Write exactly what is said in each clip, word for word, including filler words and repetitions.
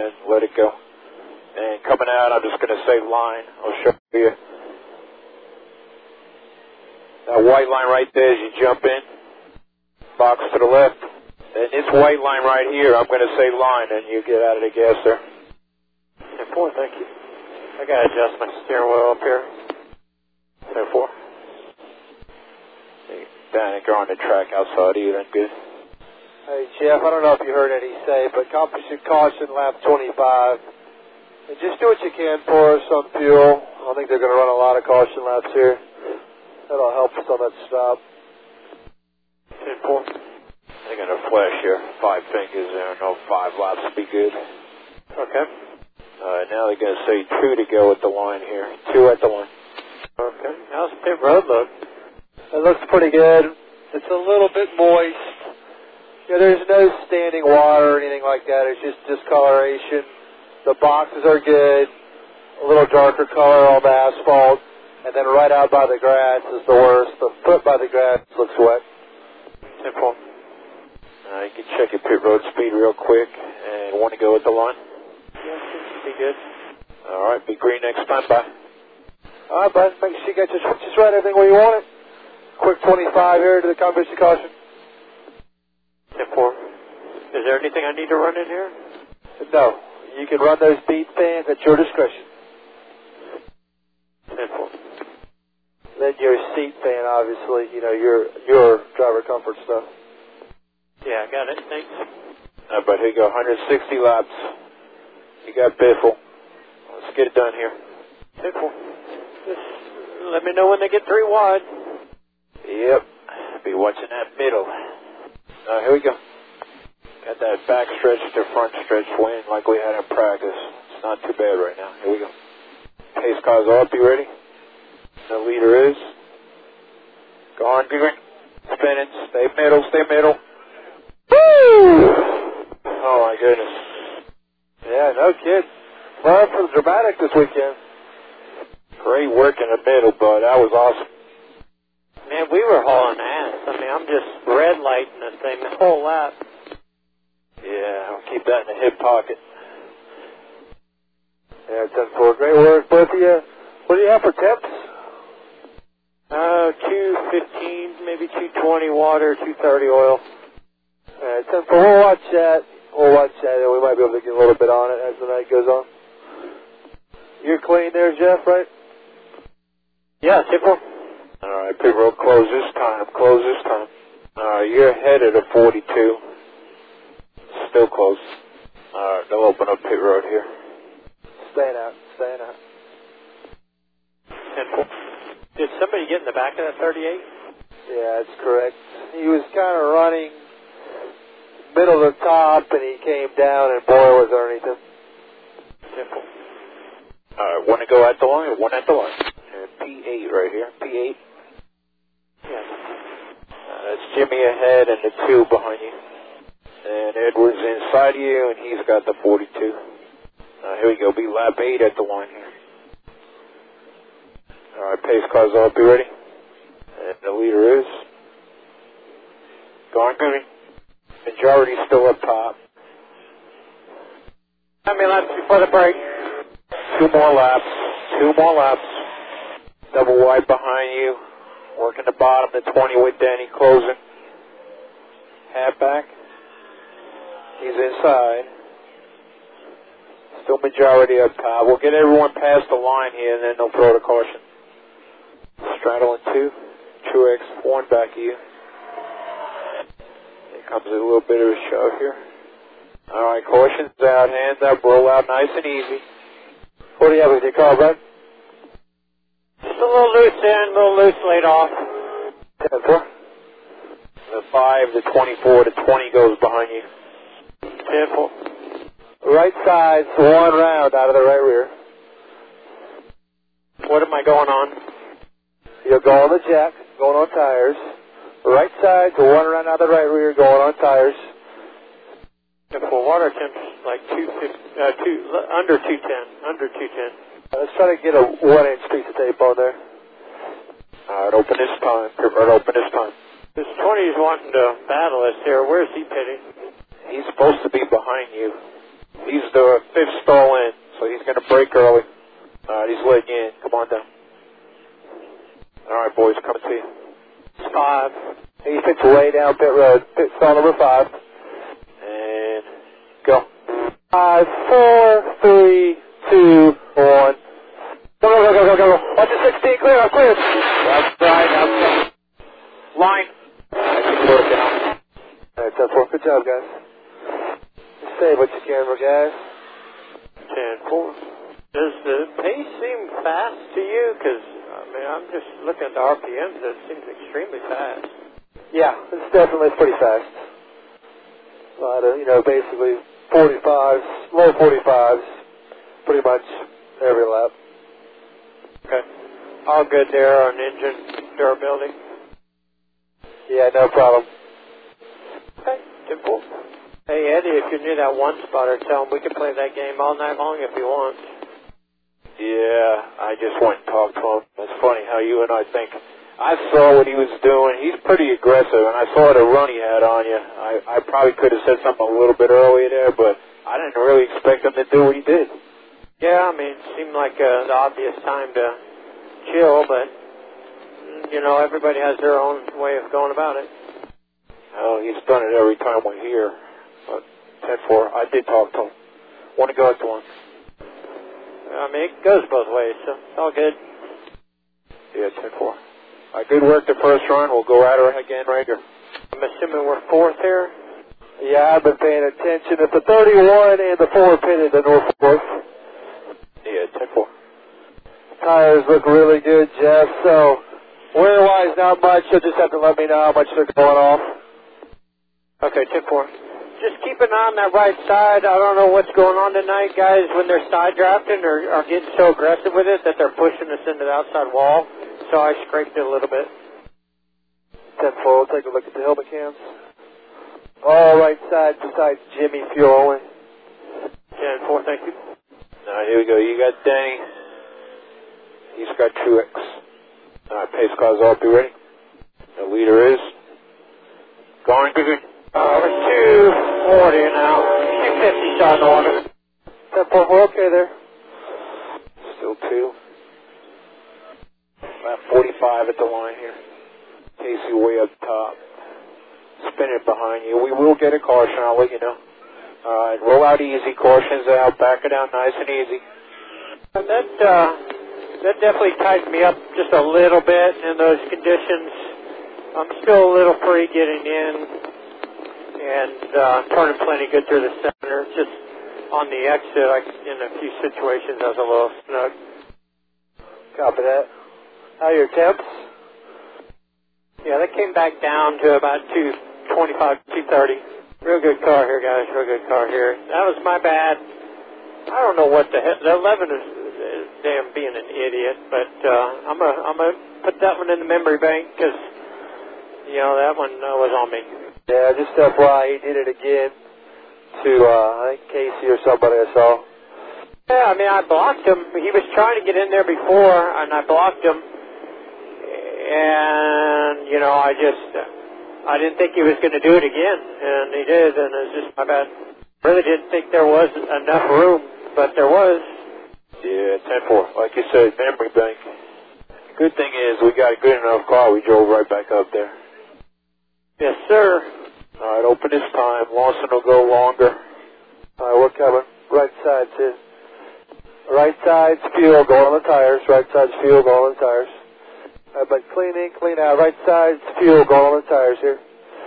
and let it go. And coming out, I'm just going to say line. I'll show you. That white line right there as you jump in. Box to the left. And this white line right here, I'm going to say line, and you get out of the gas there. ten four, thank you. I got to adjust my steering wheel up here. ten four. Down and go on the track outside either, then good. Hey, Jeff, I don't know if you heard Eddie say, but composite caution lap twenty-five. And just do what you can for us on fuel. I think they're going to run a lot of caution laps here. That'll help us on that stop. ten four. They're going to flash here. Five fingers there. No, five laps will be good. Okay. Alright, now they're going to say two to go at the line here. Two at the line. Okay. How's the pit road look? It looks pretty good. It's a little bit moist. Yeah, there's no standing water or anything like that. It's just discoloration. The boxes are good. A little darker color on the asphalt. And then right out by the grass is the worst. The foot by the grass looks wet. ten four. Uh, you can check your pit road speed real quick. And want to go with the line? Yeah, seems to be good. Alright, be green next time. Bye. Alright, bud. Make sure you get your switches right, everything where you want it. Quick twenty-five here to the composite caution. ten four. Is there anything I need to run in here? No. You can run those bead fans at your discretion. ten four. Then your seat fan, obviously, you know, your your driver comfort stuff. Yeah, I got it. Thanks. Uh, but here you go, one hundred sixty laps. You got Biffle. Let's get it done here. ten four. Just let me know when they get three wide. Yep. Be watching that middle. Uh, here we go. Got that back stretch to front stretch wind like we had in practice. It's not too bad right now. Here we go. Pace cars up. You ready? The leader is. Go on, green. Spinning. Stay middle. Stay middle. Woo! Oh, my goodness. Yeah, no kidding. Well, for the dramatic this weekend. Great work in the middle, bud. That was awesome. Man, we were hauling ass. I mean, I'm just red lighting this thing the whole lap. Yeah, I'll keep that in the hip pocket. Yeah, ten four. Great work, both of you. What do you have for temps? Uh, two fifteen, maybe two twenty water, two thirty oil. All right, ten four. We'll watch that. We'll watch that, and we might be able to get a little bit on it as the night goes on. You're clean there, Jeff, right? Yeah, ten four. All right, pit road, close this time, close this time. All right, you're ahead of the forty-two. Still close. All right, they'll open up pit road here. Staying out, staying out. ten four. Did somebody get in the back of that thirty-eight? Yeah, that's correct. He was kind of running middle to top, and he came down, and boy, was there anything. ten four. All right, one to go at the line, one at the line. And P eight right here, P eight. Yeah. Uh, that's Jimmy ahead and the two behind you. And Edwards inside you, and he's got the forty-two. Uh, here we go, be lap eight at the line here. All right, pace cars up, be ready. And the leader is going green. Majority still up top. How many laps before the break? Two more laps, two more laps. Double wide behind you. Working the bottom, the twenty with Danny closing. Half back. He's inside. Still majority up top. We'll get everyone past the line here, and then they'll throw the caution. Straddle in two. Truex, one back of you. Here comes a little bit of a shove here. All right, caution's out, hands up, roll out nice and easy. What do you have with your car, bud? Just a little loose in, a little loose laid off. ten four. The five, the twenty-four, the twenty goes behind you. ten four. Right side's one round out of the right rear. What am I going on? You'll go on the jack, going on tires. Right side's one round out of the right rear, going on tires. ten four. Water temps like two fifty, uh, two, under two ten, under two ten. Let's try to get a one inch piece of tape on there. All right, open this time. Right, open this time. This twenty is wanting to battle us here. Where's he pitting? He's supposed to be behind you. He's the fifth stall in, so he's going to break early. All right, he's letting you in. Come on down. All right, boys, coming to you. Five. He fits way down pit road. Pit stall number five. And go. Five, four, three, two, one. Go, go, go, go, go, go. Watch the sixteen, clear, I'm clear. That's right, outside. Line. That's working out. All right, ten four. Good job, guys. Just save what you can, guys. ten four. Does the pace seem fast to you? Because, I mean, I'm just looking at the R P Ms. It seems extremely fast. Yeah, it's definitely pretty fast. A lot of, you know, basically forty-fives, low forty-fives, pretty much every lap. Okay. All good there on engine durability? Yeah, no problem. Okay, ten four. Hey, Eddie, if you're near that one spotter, tell him we can play that game all night long if he wants. Yeah, I just went and talked to him. It's funny how you and I think. I saw what he was doing. He's pretty aggressive, and I saw the run he had on you. I, I probably could have said something a little bit earlier there, but I didn't really expect him to do what he did. Yeah, I mean, it seemed like uh, the obvious time to chill, but, you know, everybody has their own way of going about it. Oh, he's done it every time we're here. But ten four, I did talk to him. Want to go out to him. I mean, it goes both ways, so it's all good. Yeah, ten four. All right, good work the first run. We'll go at her again right here. I'm assuming we're fourth here? Yeah, I've been paying attention. It's the thirty-one and the four pitted the north fourth. Yeah, ten four. Tires look really good, Jeff, so wear-wise, not much. You'll just have to let me know how much they're going off. Okay, ten four. Just keep an eye on that right side. I don't know what's going on tonight, guys, when they're side drafting or are getting so aggressive with it that they're pushing us into the outside wall. So I scraped it a little bit. ten four, we'll take a look at the helmet cams. All right side besides Jimmy fuel only. ten four, thank you. All right, here we go. You got Danny. He's got Truex. All right, pace cars all be ready. The leader is going good. Uh, we're two forty now. two fifty shot in order. ten four, we're okay there. Still two. About forty-five at the line here. Casey way up top. Spin it behind you. We will get a caution, I'll let you know. Alright, roll out easy. Caution's out. Back it out nice and easy. That, uh, that definitely tightened me up just a little bit in those conditions. I'm still a little free getting in and uh, turning plenty good through the center. Just on the exit, I, in a few situations, I was a little snug. Copy that. How are your temps? Yeah, they came back down to about two twenty-five, two thirty. Real good car here, guys. Real good car here. That was my bad. I don't know what the heck. The eleven is, is damn being an idiot, but uh, I'm gonna I'm gonna put that one in the memory bank because you know that one uh, was on me. Yeah, just F Y I, he did it again to uh, I think Casey or somebody I saw. Yeah, I mean I blocked him. He was trying to get in there before, and I blocked him. And you know I just. Uh, I didn't think he was going to do it again, and he did, and it was just my bad. Really didn't think there was enough room, but there was. Yeah, ten four. Like you said, memory bank. Good thing is we got a good enough car. We drove right back up there. Yes, sir. All right, open this time. Lawson will go longer. All right, we're coming. Right side's in. Right side's fuel going on the tires. Right side's fuel going on the tires. All right, but clean in, clean out. Right side's fuel going on the tires here.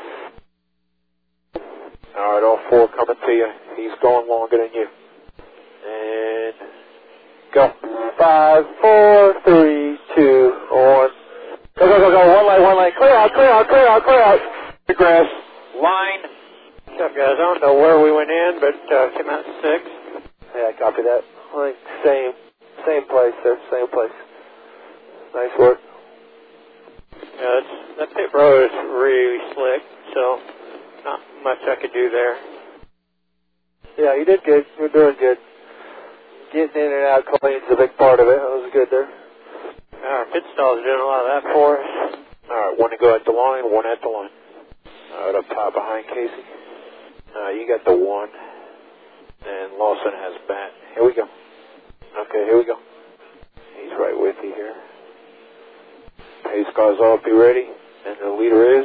All right, all four coming to you. He's going longer than you. And go. Five, four, three, two, one. Go, go, go, go. One line, one line. Clear out, clear out, clear out, clear out. The grass. Line. What's up, guys? I don't know where we went in, but uh, came out six. Yeah, copy that. I think same, same place there, same place. Nice work. Yeah, that's, that pit road is really slick, so not much I could do there. Yeah, you did good. You're doing good. Getting in and out clean is a big part of it. That was good there. Our pit stall's doing a lot of that for us. All right, one to go at the line, one at the line. All right, up top behind Casey. Uh, you got the one. And Lawson has Matt. Here we go. Okay, here we go. He's right with you here. Pace car's off, be ready. And the leader is...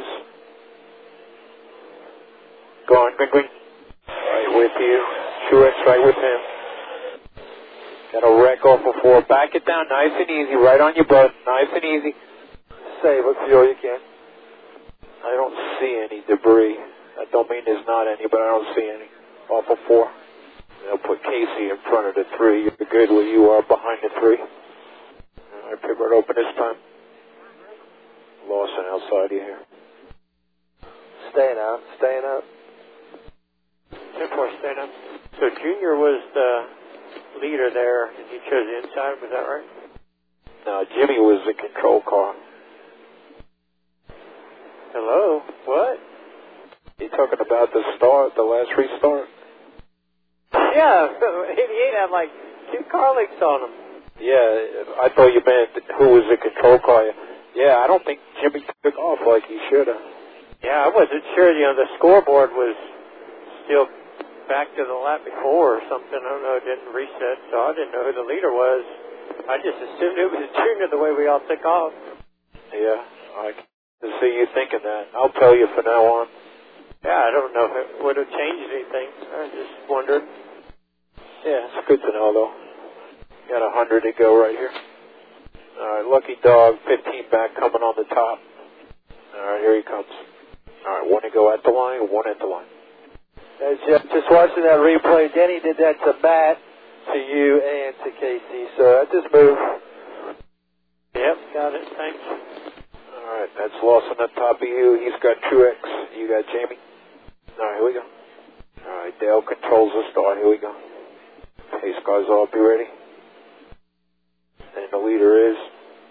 Go on, green, green. Right with you. Truex right with him. Got a wreck off of four. Back it down nice and easy. Right on your butt. Nice and easy. Save what fuel you can. I don't see any debris. I don't mean there's not any, but I don't see any. Off of four. They'll put Casey in front of the three. You're good where you are behind the three. All right, pit road open this time. Lawson outside you here. Staying out. Staying out. ten four, staying out. So Junior was the leader there, and he chose the inside. Was that right? No, Jimmy was the control car. Hello? What? You talking about the start, the last restart? Yeah, eighty-eight had like two car leaks on him. Yeah, I thought you meant who was the control car. Yeah, I don't think Jimmy took off like he should have. Yeah, I wasn't sure, you know, the scoreboard was still back to the lap before or something. I don't know, it didn't reset, so I didn't know who the leader was. I just assumed it was Junior the way we all took off. Yeah, I can see you thinking that. I'll tell you from now on. Yeah, I don't know if it would have changed anything. I just wondered. Yeah, it's good to know, though. Got a hundred to go right here. All right, Lucky Dog, fifteen back, coming on the top. All right, here he comes. All right, one to go at the line, one at the line. As Jeff, just watching that replay, Denny did that to Matt, to you, and to Casey. So I just moved. Yep, got it. Thanks. All right, that's Lawson on top of you. He's got Truex. You got Jamie. All right, here we go. All right, Dale controls the start. Here we go. Pace cars all, be ready. And the leader is...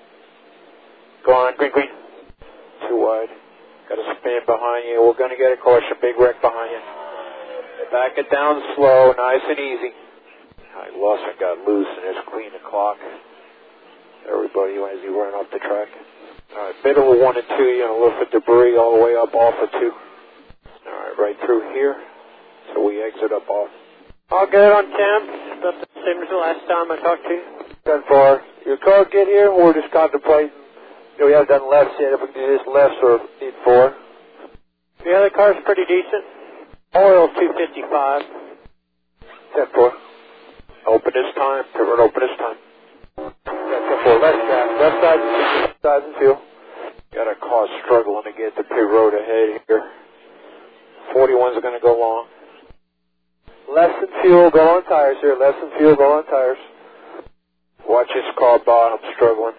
Go on, green, green. Too wide. Got a spin behind you. We're going to get a caution. Big wreck behind you. Back it down slow, nice and easy. All right, Lawson got loose and just clean the clock. Everybody as he ran off the track. All right, middle of one and two. You're going to look for debris all the way up off of two. All right, right through here. So we exit up off. All good on temp. About the same as the last time I talked to you. ten four. Your car get here, we're just contemplating. You know, we haven't done lefts yet. If we can do this lefts or need four. Yeah, the car's pretty decent. Oil two fifty-five. ten four. Open this time. Pit road open this time. ten four. Left side. Left side. Left side and fuel. Got a car struggling to get the pit road ahead here. forty-ones are going to go long. Less than fuel, go on tires here. Less than fuel, go on tires. Watch this car bottom struggling.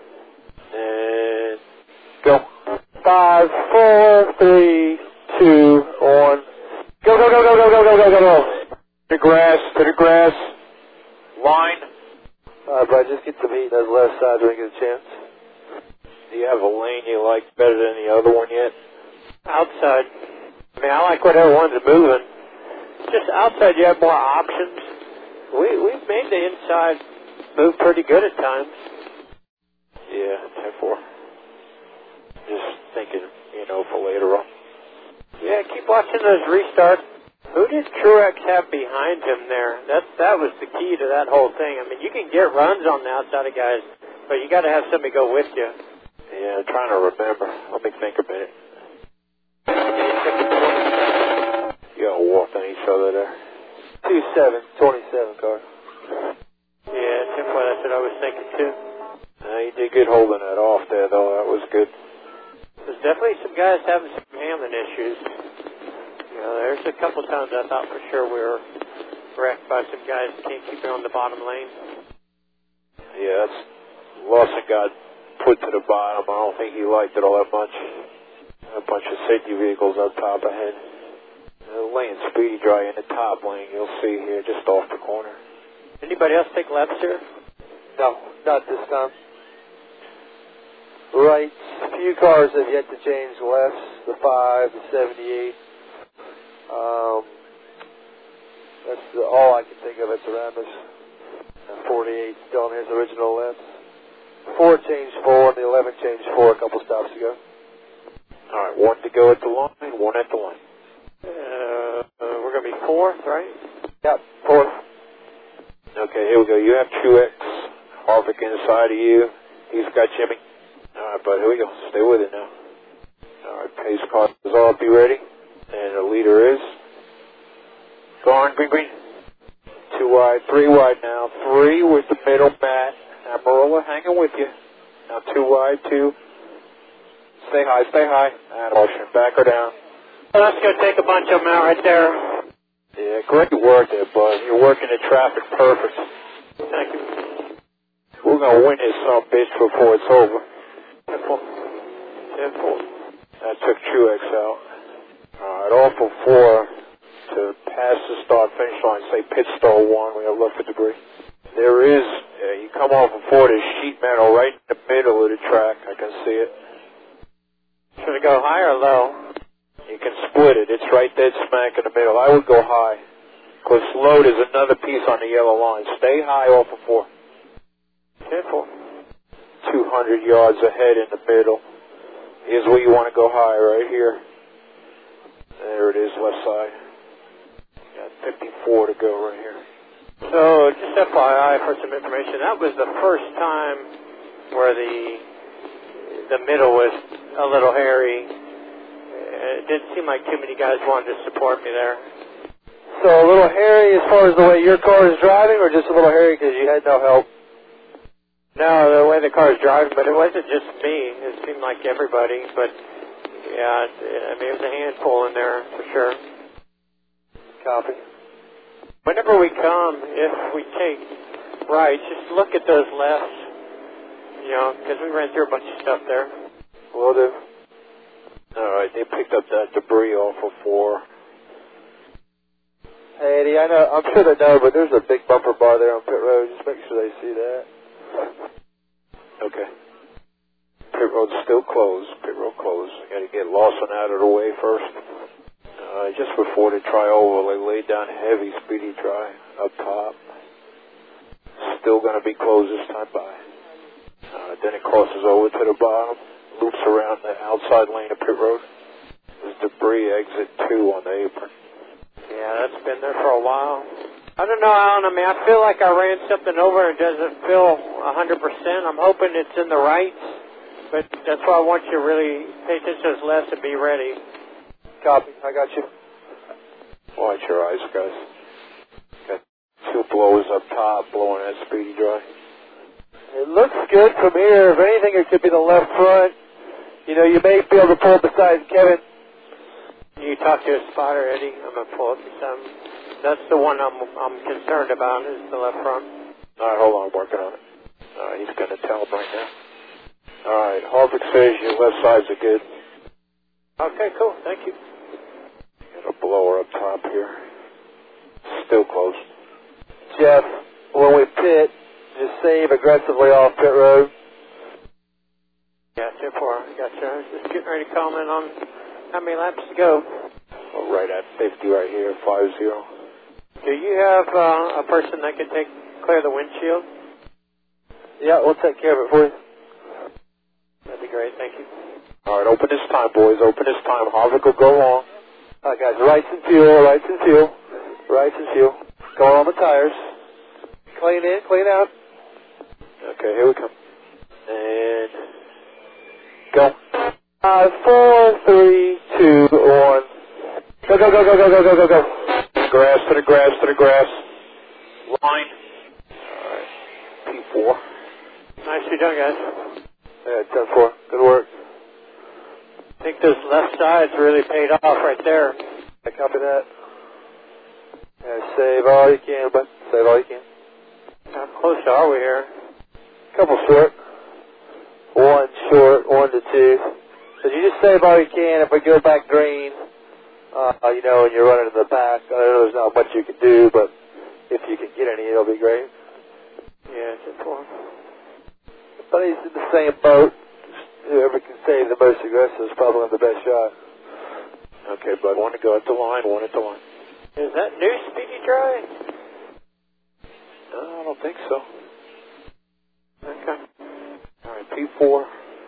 And go. Five, four, three, two, one. Go, go, go, go, go, go, go, go, go, go. To the grass, to the grass. Line. All right, bud, just get to me. Those left sides when you get a chance. Do you have a lane you like better than the other one yet? Outside. I mean, I like whatever one's moving. Just outside you have more options. We, we've made the inside move pretty good at times. Yeah, ten four. Just thinking, you know, for later on. Yeah, keep watching those restarts. Who did Truex have behind him there? That that was the key to that whole thing. I mean, you can get runs on the outside of guys, but you got to have somebody go with you. Yeah, I'm trying to remember. Let me think a minute. You got to walk on each other there. two seven, twenty-seven car. Yeah, Tim, well, that's what I was thinking too. Uh, you did good holding that off there, though. That was good. There's definitely some guys having some handling issues. You know, there's a couple times I thought for sure we were wrecked by some guys that can't keep it on the bottom lane. Yeah, that's Lawson got put to the bottom. I don't think he liked it all that much. A bunch of safety vehicles up top ahead. Uh, laying Speedy Dry in the top lane, you'll see here, just off the corner. Anybody else take lefts here? No, not this time. Right, a few cars have yet to change lefts. The five, the seventy-eight. Um, that's the, all I can think of that's around us. The forty-eight still on his original lefts. Four changed four, and the eleven changed four a couple stops ago. All right, one to go at the line, one at the line. Uh, uh, we're going to be fourth, right? Yep, fourth. Okay, here we go. You have Truex, Harvick inside of you. He's got Jimmy. All right, bud, here we go. Stay with it now. All right, pace car is all. Be ready. And the leader is... Go on, green, green. Two wide, three wide now. Three with the middle, Matt. Amarola hanging with you. Now two wide, two. Stay high, stay high. And motion, back or down. Well, that's going to take a bunch of them out right there. Yeah, great work there, bud. You're working the traffic perfect. Thank you. We're going to win this son of a bitch before it's over. ten four. ten four. That took Truex out. All right, off of four to pass the start finish line. Say pit stall one. We have left for debris. There is, uh, you come off of four, there's sheet metal right in the middle of the track. I can see it. Should it go high or low? You can split it. It's right dead smack in the middle. I would go high. Because low, there's another piece on the yellow line. Stay high off of four. ten four. two hundred yards ahead in the middle. Here's where you want to go high, right here. There it is, left side. Got fifty-four to go right here. So, just F Y I for some information, that was the first time where the the middle was a little hairy. It didn't seem like too many guys wanted to support me there. So a little hairy as far as the way your car is driving, or just a little hairy because you had no help? No, the way the car is driving, but it wasn't just me. It seemed like everybody, but yeah, I mean, it was a handful in there for sure. Copy. Whenever we come, if we take right, just look at those lefts, you know, because we ran through a bunch of stuff there. Will do. All right, they picked up that debris off of four. Hey, Eddie, I know, I'm sure they know, but there's a big bumper bar there on pit road. Just make sure they see that. Okay. Pit road's still closed. Pit road closed. I got to get Lawson out of the way first. Uh, just before they try over, they laid down heavy speedy dry up top. Still going to be closed this time by. Uh, then it crosses over to the bottom, loops around the outside lane of pit road. There's debris exit two on the apron. Yeah, that's been there for a while. I don't know, Alan. I mean, I feel like I ran something over and it doesn't feel one hundred percent. I'm hoping it's in the rights, but that's why I want you to really pay attention to those lefts and be ready. Copy. I got you. Watch your eyes, guys. Got two blowers up top blowing that speedy dry. It looks good from here. If anything, it could be the left front. You know, you may be able to pull beside Kevin. You talk to a spotter, Eddie. I'm going to pull up some. That's the one I'm I'm concerned about is the left front. All right, hold on. I'm working on it. All right, he's going to tell him right now. All right, Harvick says your left sides are good. Okay, cool. Thank you. Got a blower up top here. Still close. Jeff, when we pit, just save aggressively off pit road. Yeah, ten four. Gotcha. I was just getting ready to comment on how many laps to go. Well, right at fifty right here, five zero. Do you have uh, a person that can take clear the windshield? Yeah, we'll take care of it for you. That'd be great. Thank you. All right, open this time, boys. Open this time. Harvick will go long. All right, guys. Rights and fuel, rights and fuel, rights and fuel. Go on the tires. Clean in, clean out. Okay, here we come. And go. Five, four, three, two, one. Go, go, go, go, go, go, go, go, go. Grass to the grass to the grass. Line. All right. P four. Nicely done, guys. Yeah, ten four. Good work. I think those left sides really paid off right there. I copy that. Yeah, save all you can, but save all you can. How close are we here? Couple short. One short, one to two. So you just save all you can. If we go back green, uh, you know, and you're running in the pack, I know there's not much you can do, but if you can get any, it'll be great. Yeah, ten four. But he's in the same boat. Whoever can save the most aggressive is probably the best shot. Okay, bud. One to go at the line, one at the line. Is that new speedy dry? No, I don't think so. Okay. All right, P four.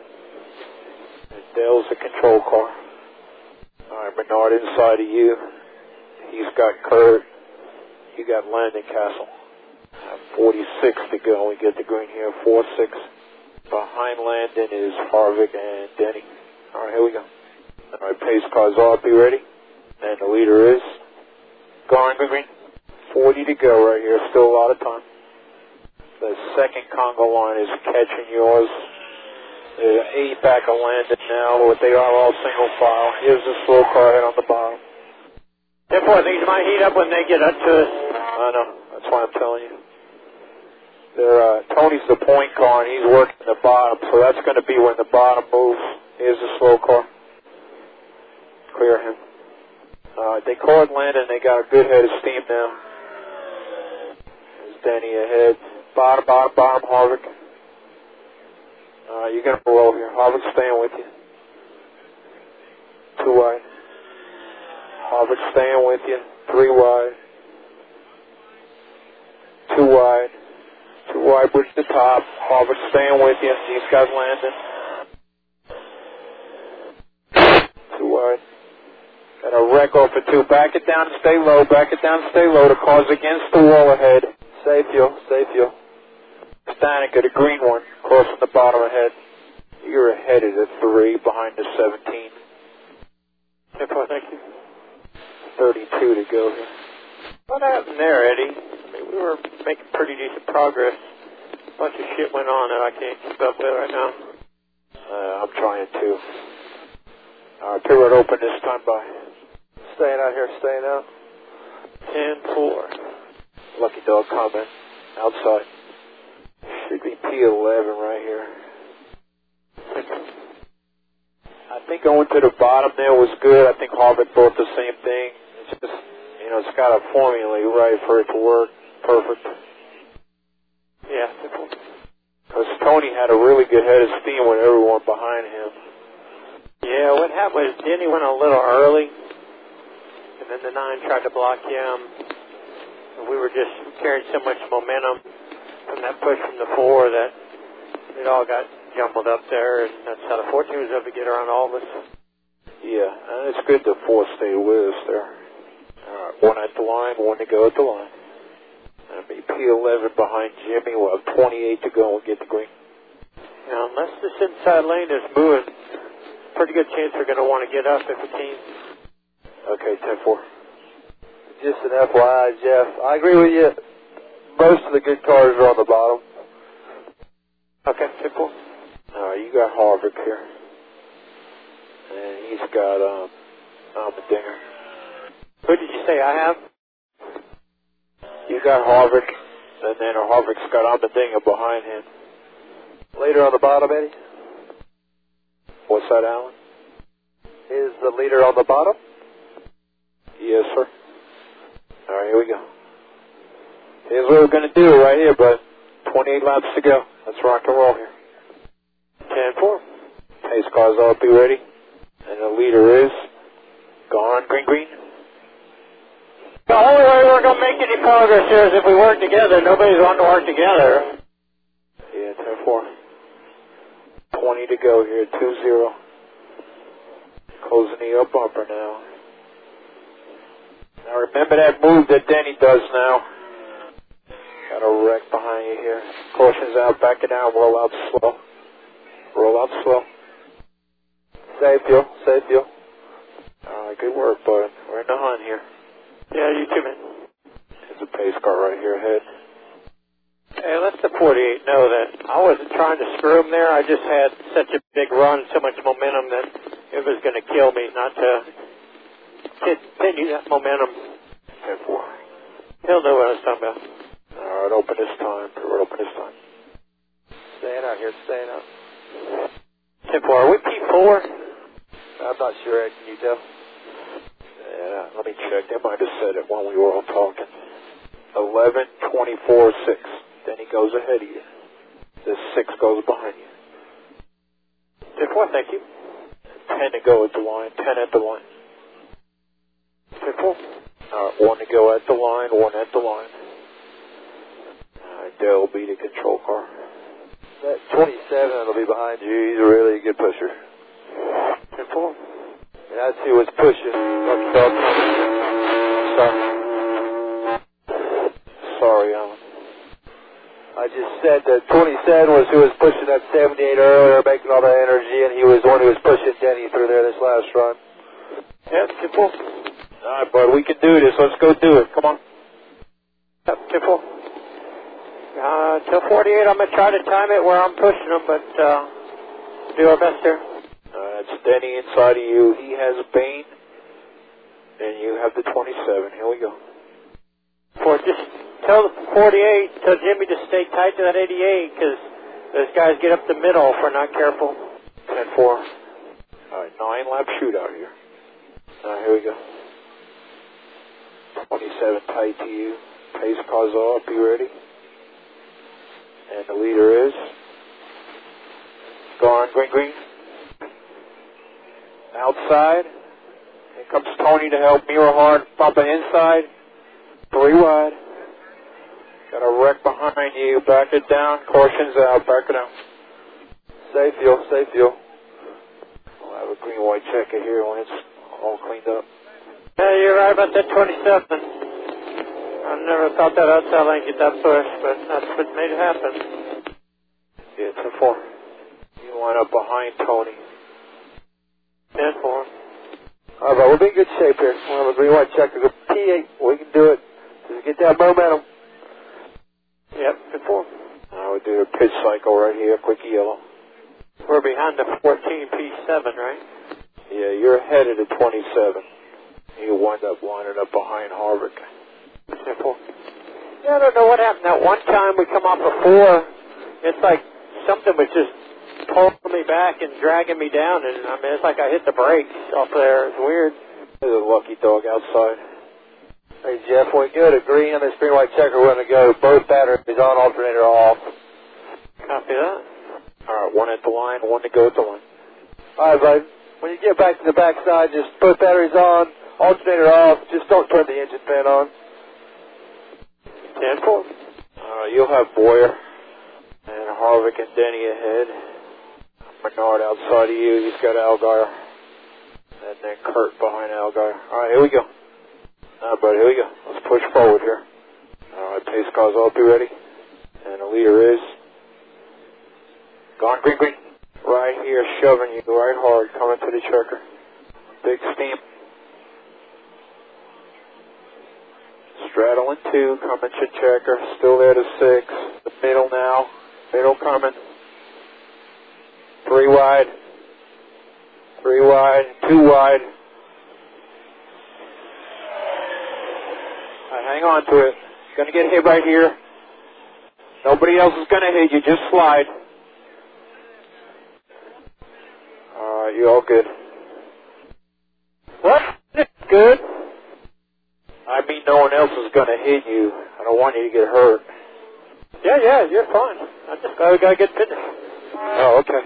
And Dale's the control car. All right, Bernard inside of you. He's got Kurt. You got Landon Castle. forty-six to go. We get the green here, four six. Behind Landon is Harvick and Denny. All right, here we go. All right, pace cars off, be ready. And the leader is going green. forty to go right here, still a lot of time. The second Congo line is catching yours. There's eight back of Landon now, but they are all single file. Here's the slow car head on the bottom. Therefore, these might heat up when they get up to us. I know, that's why I'm telling you. They're, uh, Tony's the point car, and he's working the bottom, so that's going to be when the bottom moves. Here's the slow car. Clear him. Uh, they caught Landon, they got a good head of steam now. There's Denny ahead. Bottom, bottom, bottom, Harvick. Uh, you're going to roll here. Harvick staying with you. Two wide. Harvick staying with you. Three wide. Two wide. Two wide, bridge to top. Harvick staying with you. These guys landing. Two wide. Got a wreck off of two. Back it down and stay low. Back it down and stay low. The car's against the wall ahead. Safe fuel. Safe fuel. Stanek at a green one. Crossing the bottom ahead. You're ahead of the three. Behind the seventeen. Therefore, thank you. thirty-two to go here. What happened there, Eddie? I mean, we were making pretty decent progress. A bunch of shit went on that I can't keep up with right now. Uh, I'm trying to. All right, pit road open this time by. Staying out here, staying out. ten four. Lucky dog comment. Outside. Should be P eleven right here. I think going to the bottom there was good. I think Harvick thought the same thing. It's just, you know, it's got a formula right for it to work. Perfect. Yeah. Because Tony had a really good head of steam with everyone behind him. Yeah, what happened was Denny went a little early, and then the nine tried to block him. And we were just carrying so much momentum from that push from the four that it all got jumbled up there, and that's how the fourteen was able to get around all of us. Yeah, and it's good the four stayed with us there. All right, one at the line, one to go at the line. That'll be P eleven behind Jimmy. We'll have twenty-eight to go and get the green. Now, unless this inside lane is moving, pretty good chance we're going to want to get up if we can. Okay, ten four. Just an F Y I, Jeff. I agree with you. Most of the good cars are on the bottom. Okay, ten four. All right, you got Harvick here. And he's got um, Almendinger. Who did you say I have? You got Harvick, and then Harvick's got Almendinger behind him. Leader on the bottom, Eddie? What's that, Alan? Is the leader on the bottom? Yes, sir. All right, here we go. Here's what we're going to do right here, bud. twenty-eight laps to go. Let's rock and roll here. ten four. Pace cars all be ready. And the leader is gone green green. The only way we're going to make any progress here is if we work together. Nobody's wanting to work together. Yeah, ten four. twenty to go here, two zero. Closing the up bumper now. Now remember that move that Denny does now. Got a wreck behind you here. Caution's out, back it down, roll out slow. Roll out slow. Safe fuel, safe fuel. Alright, good work, bud. We're in the hunt here. Yeah, you too, man. There's a pace car right here ahead. Hey, let the forty-eight know that I wasn't trying to screw him there. I just had such a big run, so much momentum that it was going to kill me not to continue that momentum. ten four. He'll know what I was talking about. Alright, open this time. We're open this time. Staying out here, staying out. ten four. Are we P four? I'm not sure, Ed. Can you tell? Yeah, let me check. They might have said it when we were all talking. eleven, twenty-four, six. Then he goes ahead of you. The six goes behind you. ten four, thank you. ten to go at the line, ten at the line. ten four. Alright, one to go at the line, one at the line. Alright, Dale will be the control car. That twenty-seven will be behind you. He's a really good pusher. ten four. And that's who was pushing. Lucky dog. Sorry. Sorry, Alan. I just said that twenty-seven was who was pushing that seventy-eight earlier, making all that energy, and he was the one who was pushing Denny through there this last run. Yep, simple. All right, bud, we can do this. Let's go do it. Come on. Yep, simple. Uh, till forty-eight, I'm going to try to time it where I'm pushing them, but uh, do our best here. Uh, it's Denny inside of you. He has a Bane, and you have the twenty-seven. Here we go. For just tell the forty-eight, tell Jimmy to stay tight to that eighty-eight, because those guys get up the middle if we're not careful. ten four. All right, nine-lap shootout here. All right, here we go. twenty-seven tight to you. Pace car's off. Be ready. And the leader is gone. Green, green. Outside. Here comes Tony to help. Mirror hard. Bumping inside. Three wide. Got a wreck behind you. Back it down. Caution's out. Back it down. Safe fuel, safe fuel. We'll have a green white checker here when it's all cleaned up. Yeah, you're right about that twenty-seven. I never thought that outside lane get that push, but that's what made it happen. Yeah, ten four. You line up behind Tony. ten four. All right, we'll be in good shape here. We'll have a green white checker. Go P eight. We can do it. Just get that momentum. Yep, ten four. Now we do a pitch cycle right here. Quick yellow. We're behind the fourteen P seven, right? Yeah, you're ahead of the twenty-seven. You wind up lining up behind Harvick. ten four. Yeah, I don't know what happened. That one time we come off a four, it's like something was just pulling me back and dragging me down, and I mean, it's like I hit the brakes off there. It's weird. There's a lucky dog outside. Hey, Jeff, when we go to green on this green white checker, we're going to go both batteries on, alternator off. Copy that. All right, one at the line, one to go at the line. All right, bud. When you get back to the backside, just both batteries on, alternator off. Just don't turn the engine fan on. ten four. Uh, you'll have Boyer and Harvick and Denny ahead. Bernard outside of you. He's got Allgaier. And then Kurt behind Allgaier. All right, here we go. All right, buddy, here we go. Let's push forward here. All right, pace car's all. Be ready. And the leader is gone green, green. Right here, shoving you right hard, coming to the checker. Big steam. Straddling two, coming to checker. Still there to six. The middle now. Middle coming. Three wide. Three wide. Two wide. All right, hang on to it. You're going to get hit right here. Nobody else is going to hit you. Just slide. All right, you're all good. What? Good? I mean, no one else is going to hit you. I don't want you to get hurt. Yeah, yeah, you're fine. I just got, got to get finished. Oh, okay.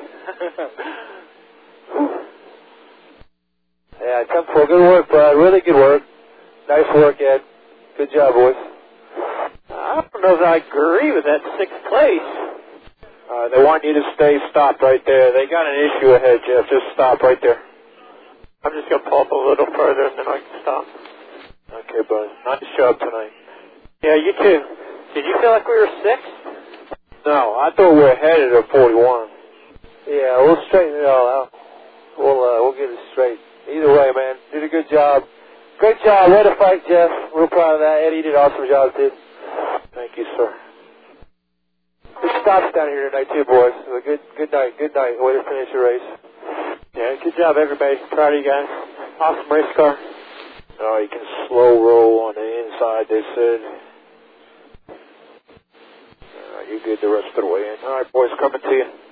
Yeah, ten four. Good work, bud. Really good work. Nice work, Ed. Good job, boys. I don't know if I agree with that sixth place. Uh, they want you to stay stopped right there. They got an issue ahead, Jeff. Just stop right there. I'm just going to pull up a little further and then I can stop. Okay, bud. Nice job tonight. Yeah, you too. Did you feel like we were sixth? No, I thought we were headed at forty-one. Yeah, we'll straighten it all out. We'll uh, we'll get it straight. Either way, man, did a good job. Great job. Way to fight, Jeff. Real proud of that. Eddie did an awesome job, too. Thank you, sir. Good stops down here tonight, too, boys. So a good, good night. Good night. Way to finish the race. Yeah, good job, everybody. Proud of you guys. Awesome race car. Oh, you can slow roll on the inside, they said. All right, you're good the rest of the way in. All right, boys, coming to you.